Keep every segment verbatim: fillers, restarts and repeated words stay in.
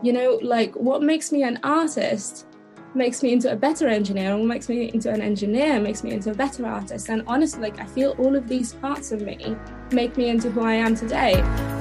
You know, like what makes me an artist makes me into a better engineer, and what makes me into an engineer makes me into a better artist. And honestly, like I feel all of these parts of me make me into who I am today.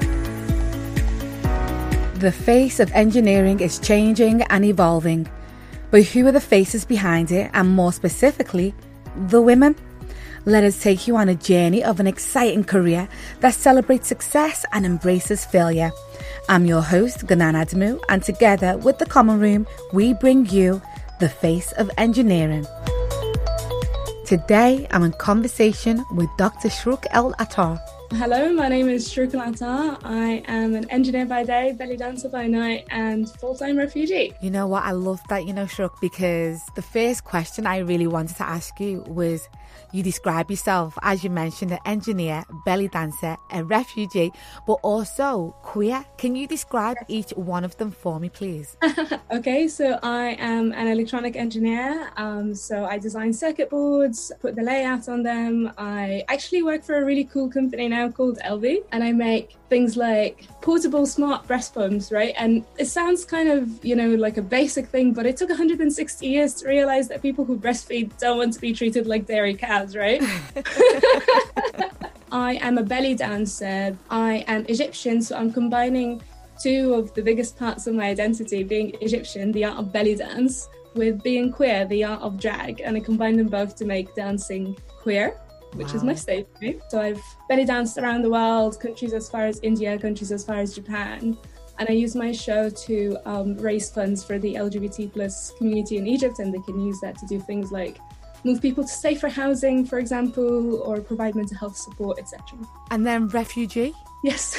The face of engineering is changing and evolving, but who are the faces behind it, and more specifically, the women? Let us take you on a journey of an exciting career that celebrates success and embraces failure. I'm your host, Ganan Adamu, and together with The Common Room, we bring you the face of engineering. Today, I'm in conversation with Doctor Shrouk El Attar. Hello, my name is Shrouk El Attar. I am an engineer by day, belly dancer by night, and full-time refugee. You know what? I love that, you know, Shrouk, because the first question I really wanted to ask you was, you describe yourself, as you mentioned, an engineer, belly dancer, a refugee, but also queer. Can you describe each one of them for me, please? Okay, so I am an electronic engineer. Um, so I design circuit boards, put the layout on them. I actually work for a really cool company now called Elvie, and I make things like portable smart breast pumps, right? And it sounds kind of, you know, like a basic thing, but it took one hundred sixty years to realize that people who breastfeed don't want to be treated like dairy cows, right? I am a belly dancer. I am Egyptian, so I'm combining two of the biggest parts of my identity, being Egyptian, the art of belly dance, with being queer, the art of drag, and I combine them both to make dancing queer, which wow. is my stage name. So I've belly danced around the world, countries as far as India, countries as far as Japan, and I use my show to um, raise funds for the L G B T plus community in Egypt, and they can use that to do things like move people to safer housing, for example, or provide mental health support, et cetera. And then refugee? Yes.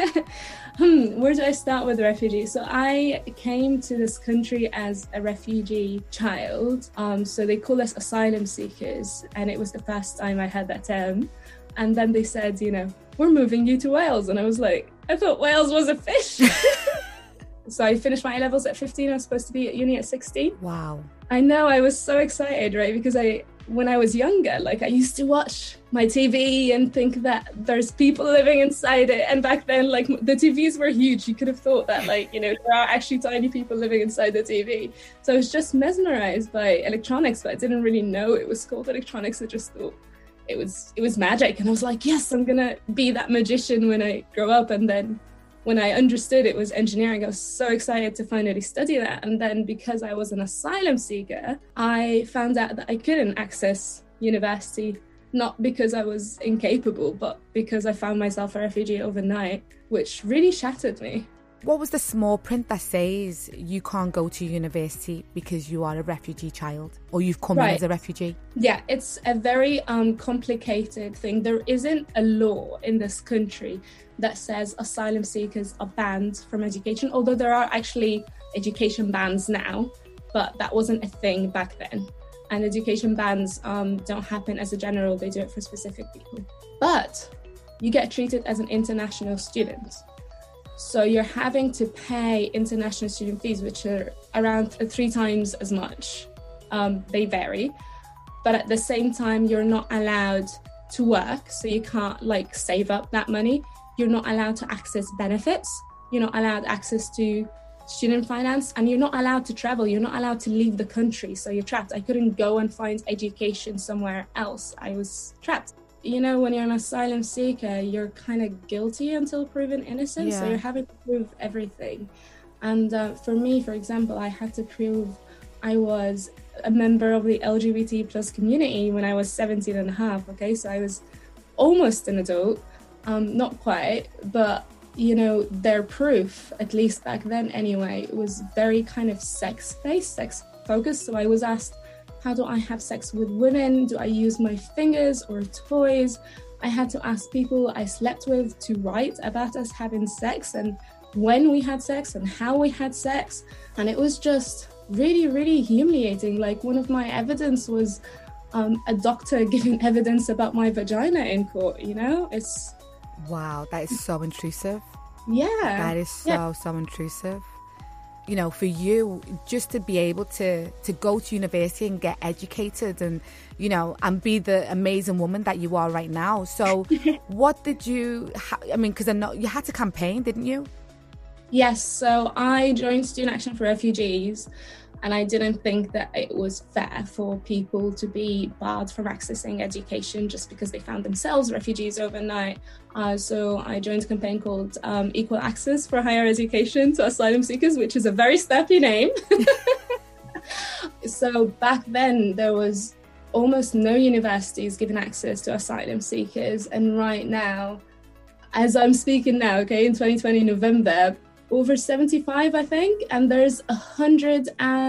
hmm, where do I start with refugee? So I came to this country as a refugee child. Um, so they call us asylum seekers. And it was the first time I had that term. And then they said, you know, we're moving you to Wales. And I was like, I thought Wales was a fish. So I finished my A-levels at fifteen. I was supposed to be at uni at sixteen. Wow. I know, I was so excited, right? Because I, when I was younger, like I used to watch my T V and think that there's people living inside it. And back then, like the T Vs were huge. You could have thought that, like, you know, there are actually tiny people living inside the T V. So I was just mesmerized by electronics, but I didn't really know it was called electronics. I just thought it was, it was magic. And I was like, yes, I'm going to be that magician when I grow up. And then when I understood it was engineering, I was so excited to finally study that. And then because I was an asylum seeker, I found out that I couldn't access university, not because I was incapable, but because I found myself a refugee overnight, which really shattered me. What was the small print that says you can't go to university because you are a refugee child, or you've come right. in as a refugee? Yeah, it's a very um, complicated thing. There isn't a law in this country that says asylum seekers are banned from education, although there are actually education bans now, but that wasn't a thing back then. And education bans um, don't happen as a general, they do it for specific people. But you get treated as an international student. So you're having to pay international student fees, which are around three times as much. Um, they vary. But at the same time, you're not allowed to work. So you can't like save up that money. You're not allowed to access benefits. You're not allowed access to student finance, and you're not allowed to travel. You're not allowed to leave the country. So you're trapped. I couldn't go and find education somewhere else. I was trapped. You know, when you're an asylum seeker, you're kind of guilty until proven innocent. Yeah. So you're having to prove everything. And uh, for me, for example, I had to prove I was a member of the L G B T plus community when I was seventeen and a half. Okay, so I was almost an adult, um, not quite, but you know, their proof, at least back then anyway, was very kind of sex-based, sex-focused. So I was asked, how do I have sex with women? Do I use my fingers or toys? I had to ask people I slept with to write about us having sex and when we had sex and how we had sex. And it was just really, really humiliating. Like one of my evidence was um, a doctor giving evidence about my vagina in court, you know? It's... Wow, that is so intrusive. Yeah. That is so, yeah. so intrusive. You know, for you, just to be able to, to go to university and get educated and, you know, and be the amazing woman that you are right now. So what did you, ha- I mean, because I know you had to campaign, didn't you? Yes, so I joined Student Action for Refugees, and I didn't think that it was fair for people to be barred from accessing education just because they found themselves refugees overnight. Uh, so I joined a campaign called um, Equal Access for Higher Education to Asylum Seekers, which is a very snappy name. So back then there was almost no universities giving access to asylum seekers. And right now, as I'm speaking now, okay, in twenty twenty November, over seventy-five, I think, and there's one hundred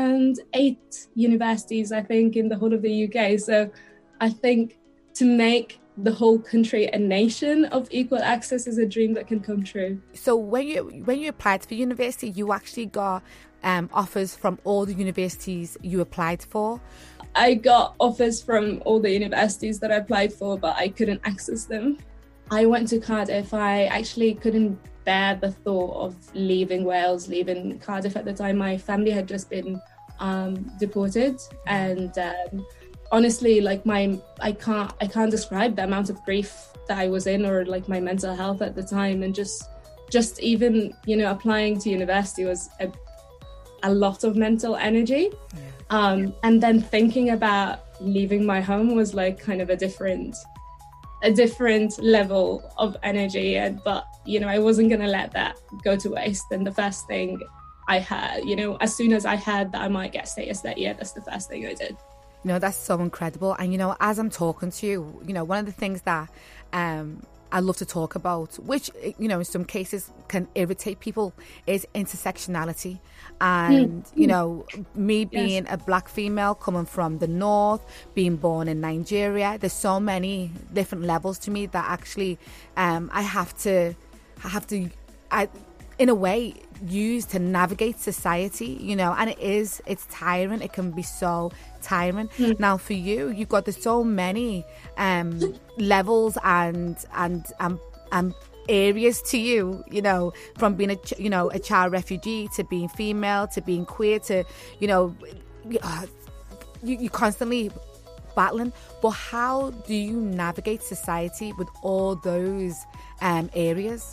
eight universities, I think, in the whole of the U K. So I think to make the whole country a nation of equal access is a dream that can come true. So when you when you applied for university, you actually got um, offers from all the universities you applied for? I got offers from all the universities that I applied for, but I couldn't access them. I went to Cardiff. I actually couldn't bear the thought of leaving Wales, leaving Cardiff at the time. My family had just been um, deported, and um, honestly, like my, I can't, I can't describe the amount of grief that I was in, or like my mental health at the time, and just, just even, you know, applying to university was a, a lot of mental energy, yeah. um, and then thinking about leaving my home was like kind of a different. a different level of energy, and but you know I wasn't gonna let that go to waste. And the first thing I had, you know as soon as I heard that I might get status that year, that's the first thing I did. You know, that's so incredible. And you know, as I'm talking to you, you know, one of the things that um I love to talk about, which, you know, in some cases can irritate people, is intersectionality. And, mm. you know, me being yes. a black female coming from the north, being born in Nigeria, there's so many different levels to me that actually um, I have to, I have to, I, in a way, use to navigate society, you know, and it is, it's tiring. It can be so tiring. Mm. Now for you, you've got there's so many um, levels and, and, and, and areas to you, you know, from being a, you know, a child refugee to being female, to being queer, to, you know, uh, you, you're constantly battling. But how do you navigate society with all those um, areas?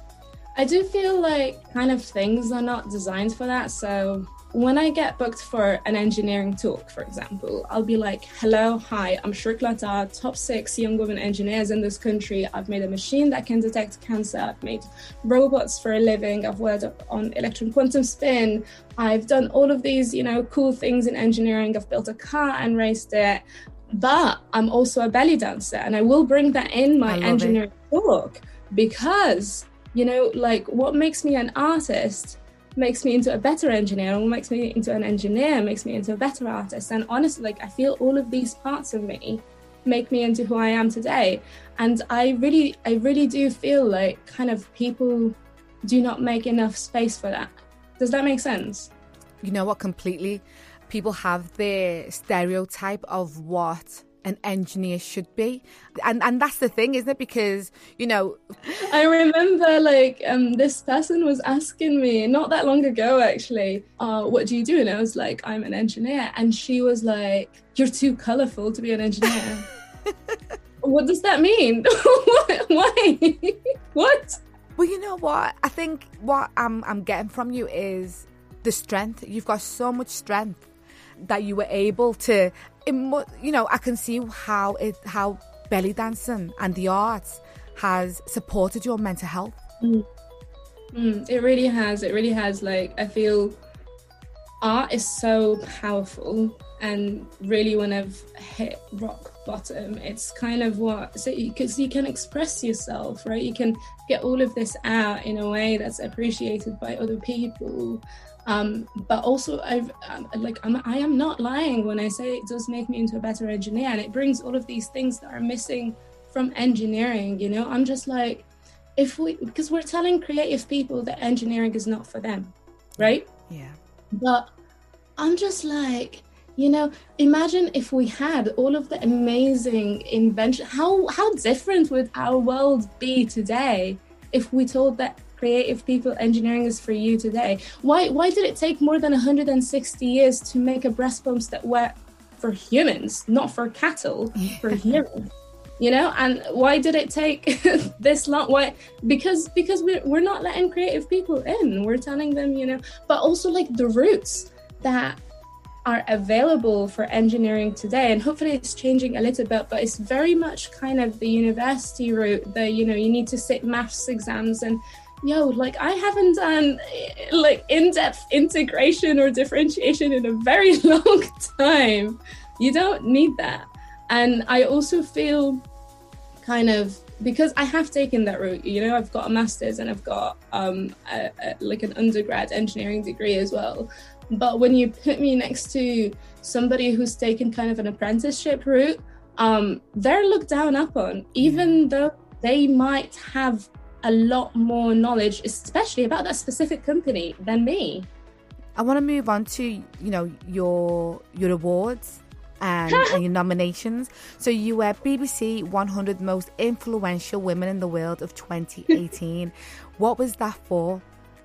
I do feel like kind of things are not designed for that. So when I get booked for an engineering talk, for example, I'll be like, hello, hi, I'm Shrik Lattar, top six young women engineers in this country. I've made a machine that can detect cancer. I've made robots for a living. I've worked on electron quantum spin. I've done all of these, you know, cool things in engineering. I've built a car and raced it. But I'm also a belly dancer, and I will bring that in my engineering it. talk, because you know, like what makes me an artist makes me into a better engineer, and what makes me into an engineer makes me into a better artist. And honestly, like I feel all of these parts of me make me into who I am today. And I really, I really do feel like kind of people do not make enough space for that. Does that make sense? You know what, completely. People have their stereotype of what an engineer should be, and and that's the thing, isn't it? Because, you know, I remember like um this person was asking me not that long ago actually, uh what do you do? And I was like, I'm an engineer. And she was like, you're too colorful to be an engineer. What does that mean? Why? What? Well, you know what, I think what I'm I'm getting from you is the strength. You've got so much strength that you were able to, you know, I can see how it, how belly dancing and the arts has supported your mental health. Mm. Mm, it really has. It really has. Like, I feel art is so powerful, and really when I've hit rock bottom, it's kind of what, so because you, you can express yourself, right? You can get all of this out in a way that's appreciated by other people. Um, but also, I've um, like I'm, I am not lying when I say it does make me into a better engineer, and it brings all of these things that are missing from engineering. You know, I'm just like, if we, because we're telling creative people that engineering is not for them, right? Yeah. But I'm just like, you know, imagine if we had all of the amazing invention. How how different would our world be today if we told that creative people engineering is for you today? Why why did it take more than one hundred sixty years to make a breast pumps that were for humans, not for cattle, for humans? you know? And why did it take this long? Why? Because because we're, we're not letting creative people in. We're telling them, you know, but also like the routes that are available for engineering today, and hopefully it's changing a little bit, but it's very much kind of the university route, the, you know, you need to sit maths exams, and yo, like I haven't done like in-depth integration or differentiation in a very long time. You don't need that. And I also feel kind of, because I have taken that route, you know, I've got a master's and I've got um, a, a, like an undergrad engineering degree as well. But when you put me next to somebody who's taken kind of an apprenticeship route, um, they're looked down upon, even though they might have a lot more knowledge, especially about that specific company, than me. I want to move on to, you know, your your awards and, and your nominations. So you were B B C one hundred Most Influential Women in the World of twenty eighteen. What was that for?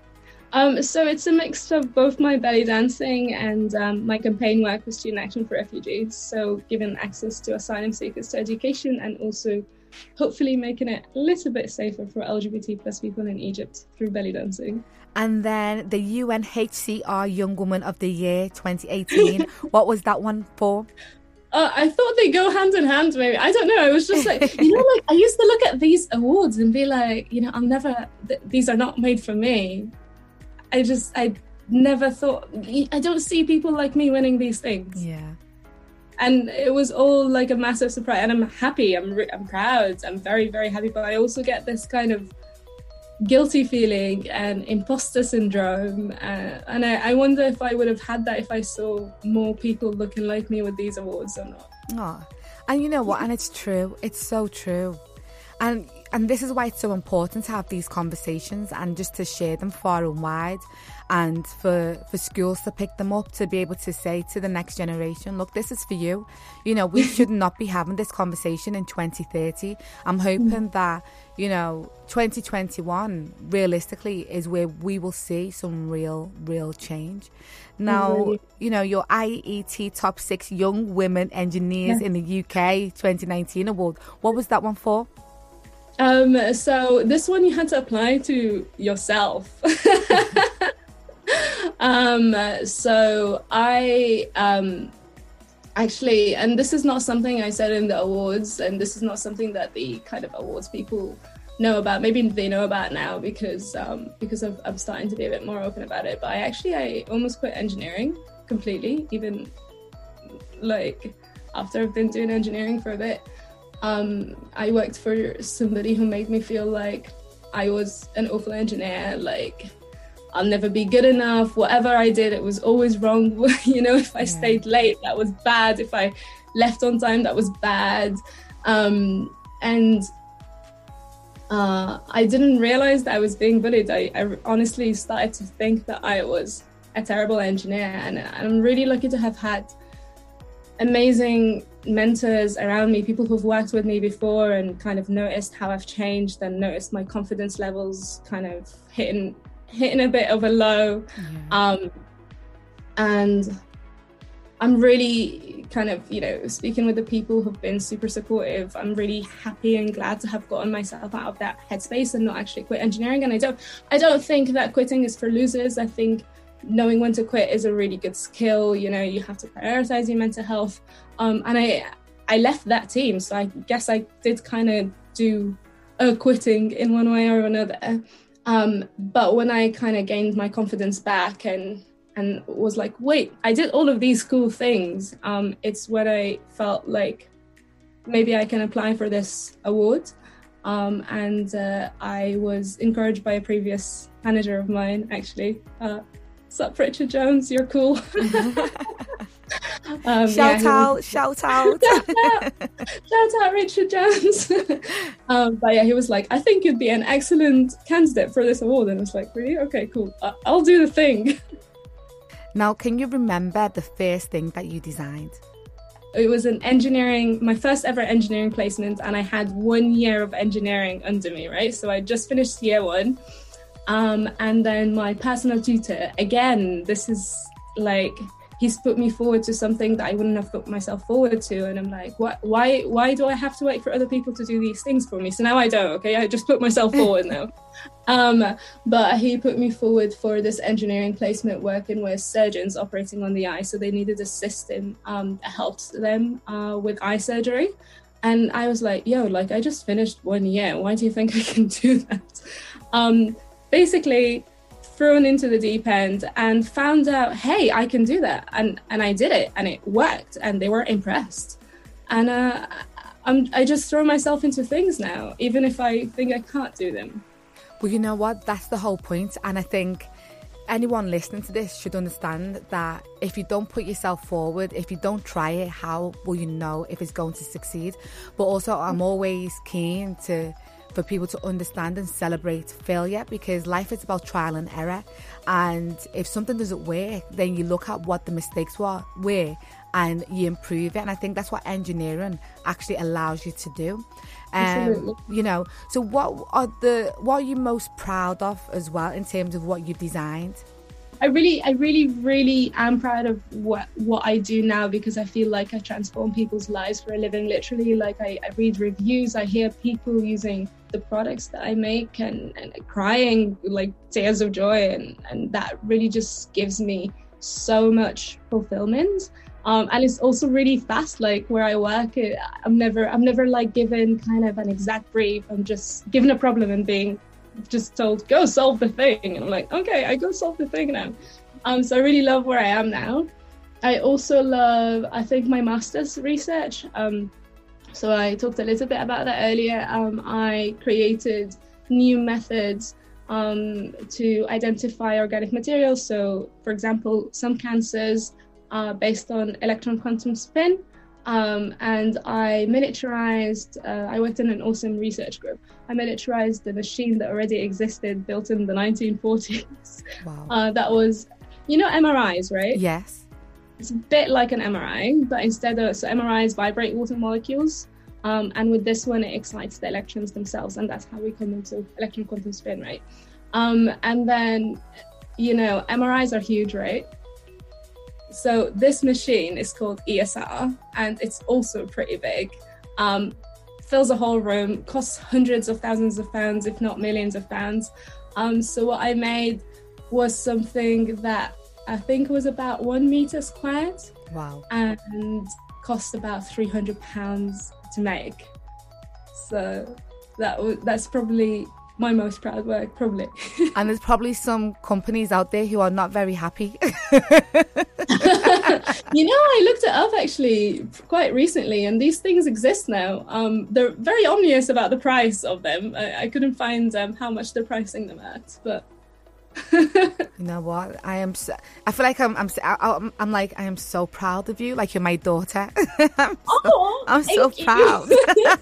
Um, so it's a mix of both my belly dancing and um, my campaign work with Student Action for Refugees. So giving access to asylum seekers to education, and also hopefully making it a little bit safer for L G B T plus people in Egypt through belly dancing. And then the U N H C R Young Woman of the Year twenty eighteen. What was that one for? Uh, I thought they go hand in hand, maybe. I don't know. I was just like, you know, like I used to look at these awards and be like, you know, I'm never, th- these are not made for me. I just, I never thought, I don't see people like me winning these things. Yeah. And it was all like a massive surprise. And I'm happy, I'm re- I'm proud, I'm very, very happy. But I also get this kind of guilty feeling and imposter syndrome. Uh, and I, I wonder if I would have had that if I saw more people looking like me with these awards or not. Oh, and you know what? And it's true. It's so true. And and this is why it's so important to have these conversations and just to share them far and wide, and for, for schools to pick them up, to be able to say to the next generation, look, this is for you. You know, we should not be having this conversation in twenty thirty. I'm hoping that, you know, twenty twenty-one realistically is where we will see some real, real change. Now, really? You know, your I E T Top six Young Women Engineers yeah. in the U K twenty nineteen award, what was that one for? Um, so this one you had to apply to yourself. um, so I um, actually, and this is not something I said in the awards, and this is not something that the kind of awards people know about. Maybe they know about now because um, because of, I'm starting to be a bit more open about it. But I actually, I almost quit engineering completely, even like after I've been doing engineering for a bit. Um, I worked for somebody who made me feel like I was an awful engineer, like I'll never be good enough. Whatever I did, it was always wrong. You know, if I yeah. stayed late, that was bad. If I left on time, that was bad. Um, and uh, I didn't realize that I was being bullied. I, I honestly started to think that I was a terrible engineer. And I'm really lucky to have had amazing mentors around me, people who've worked with me before and kind of noticed how I've changed and noticed my confidence levels kind of hitting hitting a bit of a low. Yeah. Um, and I'm really kind of, you know, speaking with the people who've been super supportive. I'm really happy and glad to have gotten myself out of that headspace and not actually quit engineering. And I don't, I don't think that quitting is for losers. I think knowing when to quit is a really good skill. You know, you have to prioritize your mental health. Um, and I I left that team, so I guess I did kind of do a quitting in one way or another. Um, but when I kind of gained my confidence back and and was like, wait, I did all of these cool things, um, it's when I felt like maybe I can apply for this award. Um, and uh, I was encouraged by a previous manager of mine, actually. Uh, Sup, Richard Jones, you're cool. um, shout, yeah, out, was... shout out, shout out, shout out, Richard Jones. um, but yeah, he was like, I think you'd be an excellent candidate for this award. And I was like, really? Okay, cool. I- I'll do the thing. Now, can you remember the first thing that you designed? It was an engineering, my first ever engineering placement, and I had one year of engineering under me, right? So I just finished year one. Um, and then my personal tutor, again, this is like he's put me forward to something that I wouldn't have put myself forward to. And I'm like, what, why, why do I have to wait for other people to do these things for me? So now I don't, okay? I just put myself forward now. Um, but he put me forward for this engineering placement working with surgeons operating on the eye. So they needed a system um, that helped them uh, with eye surgery. And I was like, yo, like I just finished one year. Why do you think I can do that? Um, basically, thrown into the deep end and found out, hey, I can do that. And and I did it and it worked and they were impressed. And uh, I'm, I just throw myself into things now, even if I think I can't do them. Well, you know what? That's the whole point. And I think anyone listening to this should understand that if you don't put yourself forward, if you don't try it, how will you know if it's going to succeed? But also, I'm always keen to for people to understand and celebrate failure, because life is about trial and error. And if something doesn't work, then you look at what the mistakes were, were and you improve it. And I think that's what engineering actually allows you to do. Um, you know, so what are the what are you most proud of as well in terms of what you've designed? I really, I really, really am proud of what, what I do now, because I feel like I transform people's lives for a living. Literally, like I, I read reviews, I hear people using the products that I make and, and crying like tears of joy. And, and that really just gives me so much fulfillment. Um, and it's also really fast, like where I work, it, I'm never, I'm never like given kind of an exact brief. I'm just given a problem and being just told, go solve the thing. And I'm like, okay, I go solve the thing now. Um, so I really love where I am now. I also love, I think, my master's research. Um, so I talked a little bit about that earlier. Um, I created new methods um, to identify organic materials. So, for example, some cancers are based on electron quantum spin. Um, and I miniaturized, uh, I worked in an awesome research group. I miniaturized the machine that already existed, built in the nineteen forties. Wow. Uh, that was, you know, M R Is, right? Yes. It's a bit like an M R I, but instead of, so M R Is vibrate water molecules. Um, and with this one, it excites the electrons themselves. And that's how we come into electron quantum spin, right? Um, and then, you know, M R Is are huge, right? So this machine is called E S R, and it's also pretty big. Um, fills a whole room, costs hundreds of thousands of pounds, if not millions of pounds. Um, so what I made was something that I think was about one meter squared. Wow. And cost about three hundred pounds to make. So that w- that's probably my most proud work, probably. And there's probably some companies out there who are not very happy. You know, I looked it up actually quite recently, and these things exist now. Um, they're very ominous about the price of them. I, I couldn't find um, how much they're pricing them at, but. You know what? I am. So, I feel like I'm. I'm. I'm. I'm like I am so proud of you. Like you're my daughter. I'm so, oh, I'm so you. proud.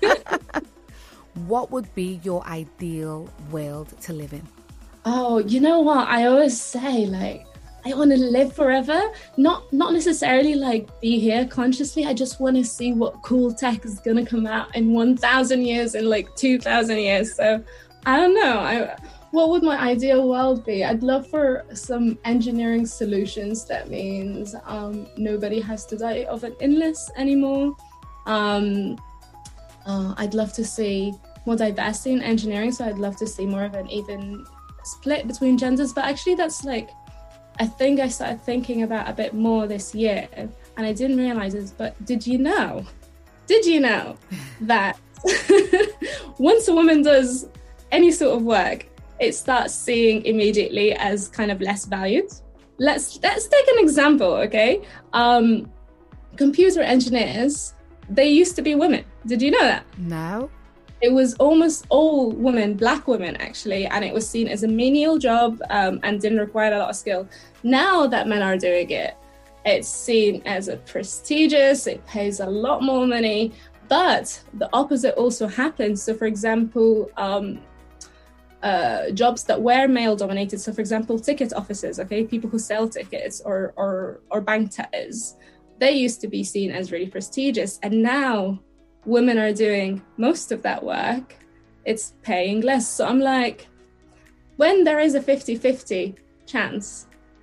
What would be your ideal world to live in? Oh, you know what? I always say, like, I want to live forever. Not not necessarily like be here consciously. I just want to see what cool tech is going to come out in one thousand years, in like two thousand years. So I don't know. I What would my ideal world be? I'd love for some engineering solutions. That means um, nobody has to die of an illness anymore. Um, uh, I'd love to see more diversity in engineering. So I'd love to see more of an even split between genders. But actually that's like, I think I started thinking about a bit more this year, and I didn't realize this, but did you know, did you know that once a woman does any sort of work, it starts seeing immediately as kind of less valued? Let's let's take an example, okay? Um, computer engineers, they used to be women. Did you know that? No. It was almost all women, black women actually, and it was seen as a menial job um, and didn't require a lot of skill. Now that men are doing it, it's seen as a prestigious, it pays a lot more money, but the opposite also happens. So for example, um, uh, jobs that were male dominated. So for example, ticket officers, okay, people who sell tickets or, or, or bank tellers, they used to be seen as really prestigious. And now women are doing most of that work. It's paying less. So I'm like, when there is a fifty-fifty chance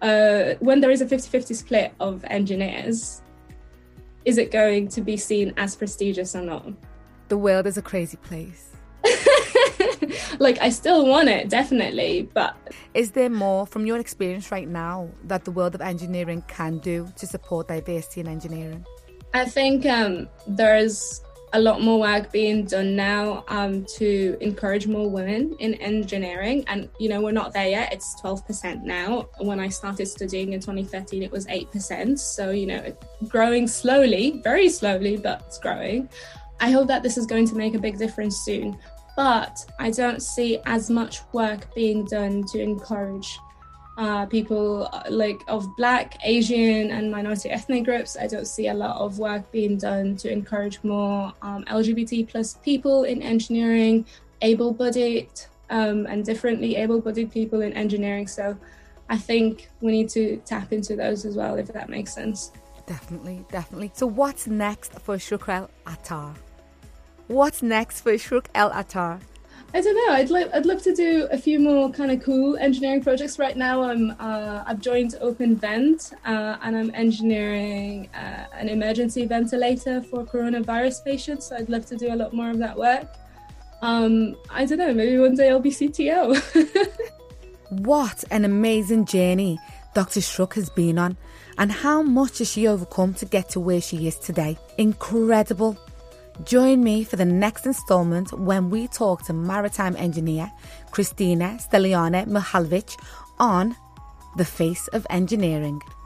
uh, when there is a fifty-fifty split of engineers, is it going to be seen as prestigious or not? The world is a crazy place. Like, I still want it, definitely, but... Is there more, from your experience right now, that the world of engineering can do to support diversity in engineering? I think um, there's a lot more work being done now um, to encourage more women in engineering. And, you know, we're not there yet. It's twelve percent now. When I started studying in twenty thirteen, it was eight percent. So, you know, growing slowly, very slowly, but it's growing. I hope that this is going to make a big difference soon. But I don't see as much work being done to encourage uh, people like of Black, Asian and minority ethnic groups. I don't see a lot of work being done to encourage more um, L G B T plus people in engineering, able-bodied um, and differently able-bodied people in engineering. So I think we need to tap into those as well, if that makes sense. Definitely, definitely. So what's next for Shukr El Attar? What's next for Shukr El Attar? I don't know. I'd like. I'd love to do a few more kind of cool engineering projects. Right now, I'm. Uh, I've joined OpenVent, uh, and I'm engineering uh, an emergency ventilator for coronavirus patients. So I'd love to do a lot more of that work. Um, I don't know. Maybe one day I'll be C T O. What an amazing journey Doctor Shukr has been on, and how much has she overcome to get to where she is today? Incredible. Join me for the next instalment when we talk to maritime engineer Kristina Steliane Mihalovic on The Face of Engineering.